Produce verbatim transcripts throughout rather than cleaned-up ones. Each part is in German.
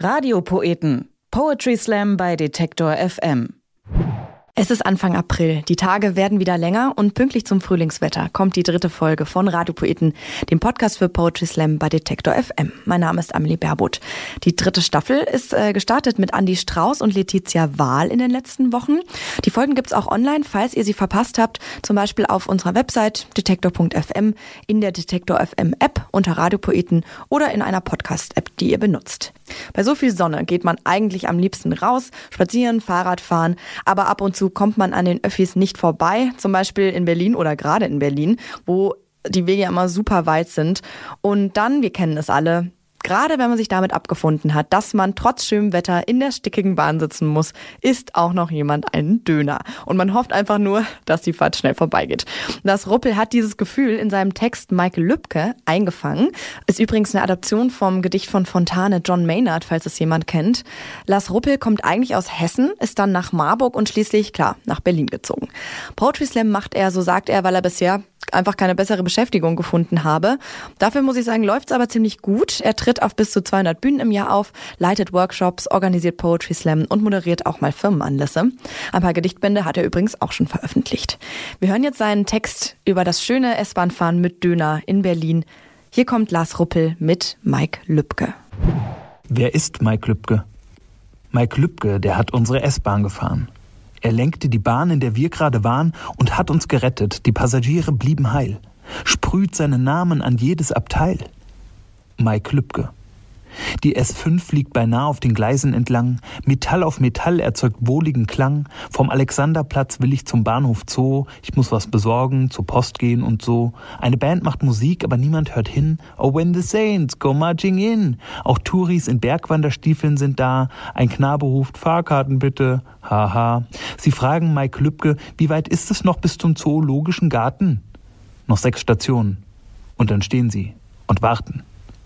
Radiopoeten. Poetry Slam bei Detektor F M. Es ist Anfang April, die Tage werden wieder länger und pünktlich zum Frühlingswetter kommt die dritte Folge von Radiopoeten, dem Podcast für Poetry Slam bei Detektor F M. Mein Name ist Amelie Baerbuth. Die dritte Staffel ist äh, gestartet mit Andi Strauß und Letizia Wahl in den letzten Wochen. Die Folgen gibt's auch online, falls ihr sie verpasst habt, zum Beispiel auf unserer Website detektor punkt f m, in der Detektor F M App unter Radiopoeten oder in einer Podcast-App, die ihr benutzt. Bei so viel Sonne geht man eigentlich am liebsten raus, spazieren, Fahrrad fahren, aber ab und zu kommt man an den Öffis nicht vorbei, zum Beispiel in Berlin oder gerade in Berlin, wo die Wege immer super weit sind. Und dann, wir kennen es alle, gerade wenn man sich damit abgefunden hat, dass man trotz schönem Wetter in der stickigen Bahn sitzen muss, isst auch noch jemand einen Döner. Und man hofft einfach nur, dass die Fahrt schnell vorbeigeht. Lars Ruppel hat dieses Gefühl in seinem Text Michael Lübke eingefangen. Ist übrigens eine Adaption vom Gedicht von Fontane John Maynard, falls es jemand kennt. Lars Ruppel kommt eigentlich aus Hessen, ist dann nach Marburg und schließlich, klar, nach Berlin gezogen. Poetry Slam macht er, so sagt er, weil er bisher einfach keine bessere Beschäftigung gefunden habe. Dafür muss ich sagen, läuft's aber ziemlich gut. Er tritt auf bis zu zweihundert Bühnen im Jahr auf, leitet Workshops, organisiert Poetry Slam und moderiert auch mal Firmenanlässe. Ein paar Gedichtbände hat er übrigens auch schon veröffentlicht. Wir hören jetzt seinen Text über das schöne S-Bahn-Fahren mit Döner in Berlin. Hier kommt Lars Ruppel mit Mike Lübke. Wer ist Mike Lübke? Mike Lübke, der hat unsere S-Bahn gefahren. Er lenkte die Bahn, in der wir gerade waren, und hat uns gerettet. Die Passagiere blieben heil. Sprüht seinen Namen an jedes Abteil. Mike Lübke. Die S fünf fliegt beinahe auf den Gleisen entlang. Metall auf Metall erzeugt wohligen Klang. Vom Alexanderplatz will ich zum Bahnhof Zoo. Ich muss was besorgen, zur Post gehen und so. Eine Band macht Musik, aber niemand hört hin. Oh, when the saints go marching in. Auch Touris in Bergwanderstiefeln sind da. Ein Knabe ruft, Fahrkarten bitte. Haha. Sie fragen Mike Lübke, wie weit ist es noch bis zum Zoologischen Garten? Noch sechs Stationen. Und dann stehen sie und warten.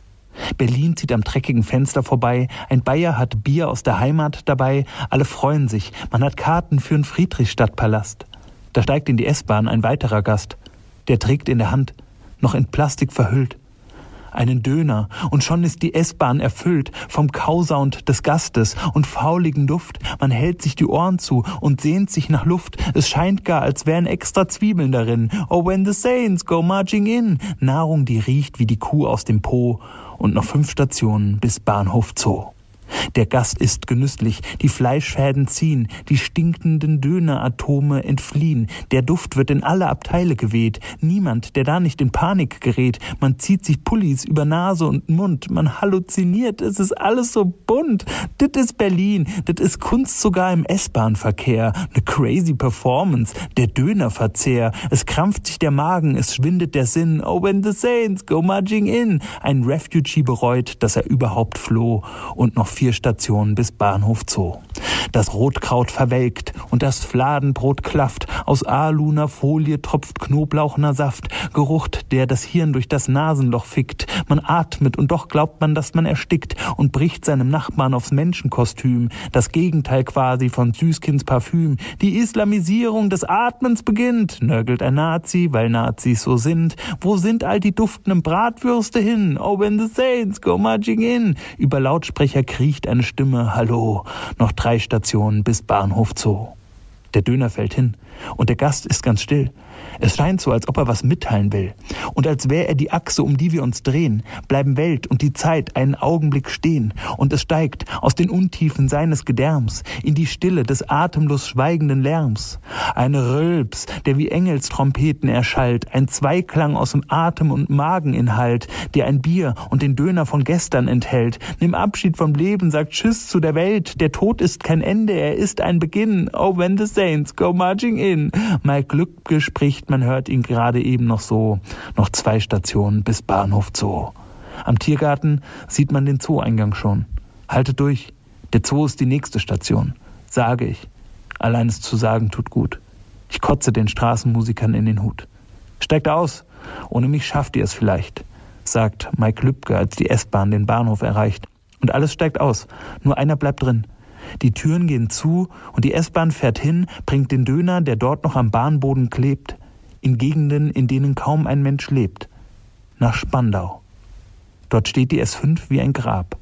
Berlin zieht am dreckigen Fenster vorbei, ein Bayer hat Bier aus der Heimat dabei, alle freuen sich, man hat Karten für den Friedrichstadtpalast. Da steigt in die S-Bahn ein weiterer Gast, der trägt in der Hand, noch in Plastik verhüllt, einen Döner, und schon ist die S-Bahn erfüllt vom Kausound des Gastes und fauligen Duft. Man hält sich die Ohren zu und sehnt sich nach Luft. Es scheint gar, als wären extra Zwiebeln darin. Oh, when the saints go marching in. Nahrung, die riecht wie die Kuh aus dem Po. Und noch fünf Stationen bis Bahnhof Zoo. Der Gast isst genüsslich, die Fleischfäden ziehen, die stinkenden Döneratome entfliehen. Der Duft wird in alle Abteile geweht. Niemand, der da nicht in Panik gerät. Man zieht sich Pullis über Nase und Mund. Man halluziniert, es ist alles so bunt. Das ist Berlin, das ist Kunst sogar im S-Bahn-Verkehr. Eine crazy Performance, der Dönerverzehr. Es krampft sich der Magen, es schwindet der Sinn. Oh, when the saints go marching in. Ein Refugee bereut, dass er überhaupt floh. Und noch vier Stationen bis Bahnhof Zoo. Das Rotkraut verwelkt und das Fladenbrot klafft. Aus Aluner Folie tropft Knoblauchner Saft. Geruch, der das Hirn durch das Nasenloch fickt. Man atmet und doch glaubt man, dass man erstickt und bricht seinem Nachbarn aufs Menschenkostüm. Das Gegenteil quasi von Süßkinds Parfüm. Die Islamisierung des Atmens beginnt, nörgelt ein Nazi, weil Nazis so sind. Wo sind all die duftenden Bratwürste hin? Oh, when the saints go marching in. Über Lautsprecher kriecht eine Stimme, hallo, noch drei Stationen bis Bahnhof Zoo. Der Döner fällt hin und der Gast ist ganz still. Es scheint so, als ob er was mitteilen will. Und als wäre er die Achse, um die wir uns drehen, bleiben Welt und die Zeit einen Augenblick stehen. Und es steigt aus den Untiefen seines Gedärms in die Stille des atemlos schweigenden Lärms. Ein Rülps, der wie Engelstrompeten erschallt, ein Zweiklang aus dem Atem- und Mageninhalt, der ein Bier und den Döner von gestern enthält. Nimm Abschied vom Leben, sagt Tschüss zu der Welt. Der Tod ist kein Ende, er ist ein Beginn. Oh, when the saints go marching in. Mike Lübke spricht, man hört ihn gerade eben noch so. Noch zwei Stationen bis Bahnhof Zoo. Am Tiergarten sieht man den Zoo-Eingang schon. Haltet durch, der Zoo ist die nächste Station, sage ich. Allein es zu sagen tut gut. Ich kotze den Straßenmusikern in den Hut. Steigt aus, ohne mich schafft ihr es vielleicht, sagt Mike Lübke, als die S-Bahn den Bahnhof erreicht. Und alles steigt aus, nur einer bleibt drin. Die Türen gehen zu und die S-Bahn fährt hin, bringt den Döner, der dort noch am Bahnboden klebt, in Gegenden, in denen kaum ein Mensch lebt, nach Spandau. Dort steht die S fünf wie ein Grab.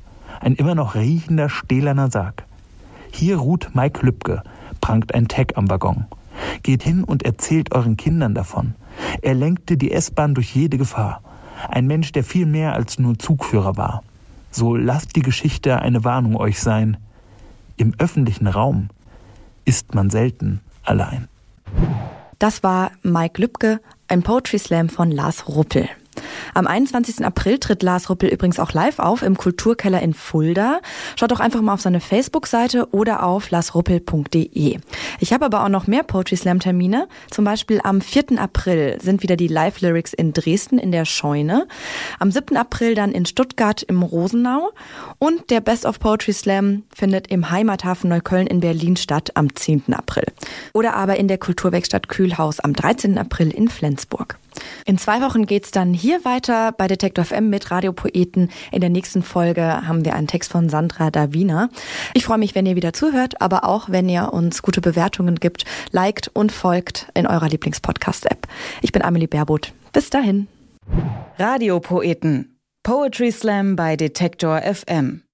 Ein immer noch riechender stählerner Sarg. Hier ruht Mike Lübke, prangt ein Tag am Waggon. Geht hin und erzählt euren Kindern davon. Er lenkte die S-Bahn durch jede Gefahr. Ein Mensch, der viel mehr als nur Zugführer war. So lasst die Geschichte eine Warnung euch sein. Im öffentlichen Raum ist man selten allein. Das war Mike Lübke, ein Poetry Slam von Lars Ruppel. Am einundzwanzigsten April tritt Lars Ruppel übrigens auch live auf im Kulturkeller in Fulda. Schaut doch einfach mal auf seine Facebook-Seite oder auf larsruppel punkt de. Ich habe aber auch noch mehr Poetry Slam-Termine. Zum Beispiel am vierten April sind wieder die Live-Lyrics in Dresden in der Scheune. Am siebten April dann in Stuttgart im Rosenau. Und der Best of Poetry Slam findet im Heimathafen Neukölln in Berlin statt am zehnten April. Oder aber in der Kulturwerkstatt Kühlhaus am dreizehnten April in Flensburg. In zwei Wochen geht's dann hier weiter bei Detektor F M mit Radiopoeten. In der nächsten Folge haben wir einen Text von Sandra Davina. Ich freue mich, wenn ihr wieder zuhört, aber auch, wenn ihr uns gute Bewertungen gibt, liked und folgt in eurer Lieblingspodcast-App. Ich bin Amelie Baerbuth. Bis dahin. Radiopoeten. Poetry Slam bei Detektor F M.